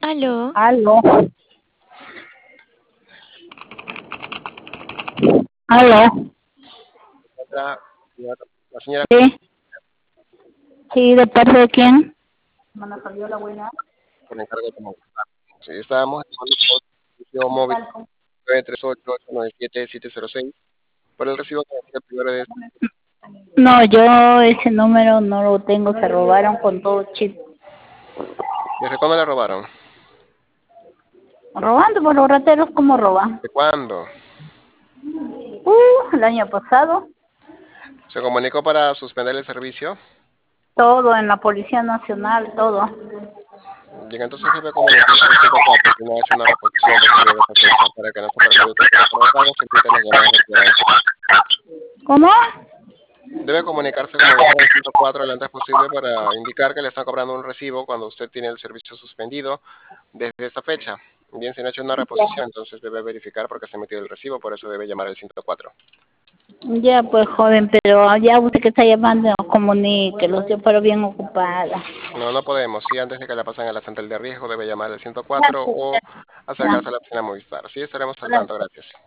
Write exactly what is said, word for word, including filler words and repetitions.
Aló. Aló. Aló. La, la señora Sí. Sí, ¿de parte de quién? Mana Fabiola, buena. por encargo de movilizar. Sí, estábamos llamando por el sitio móvil nueve tres ocho, ocho nueve siete, siete cero seis por el recibo que hacía el primero de este. No, yo ese número no lo tengo, se robaron con todo chip. ¿Desde cuándo le robaron? Robando por los rateros, ¿cómo roban? ¿De cuándo? Uh, el año pasado, ¿Se comunicó para suspender el servicio? todo en la Policía Nacional, todo. Bien, entonces debe comunicarse al ciento cuatro si no ha hecho una reposición posible de esa fecha para que no se perjudique por el pago se emiten las llamadas recurrentes. ¿Cómo? Debe comunicarse como dijo al ciento cuatro lo antes posible para indicar que le están cobrando un recibo cuando usted tiene el servicio suspendido desde esa fecha. Bien, si no ha hecho una reposición, entonces debe verificar por qué se ha emitido el recibo, por eso debe llamar al ciento cuatro. Ya pues joven, pero ya usted que está llamando, comuníquelo, yo pero bien ocupada. No, no podemos. Sí, antes de que la pasen a la central de riesgo, debe llamar al ciento cuatro o acercarse a la oficina Movistar. Sí, estaremos al tanto. Gracias.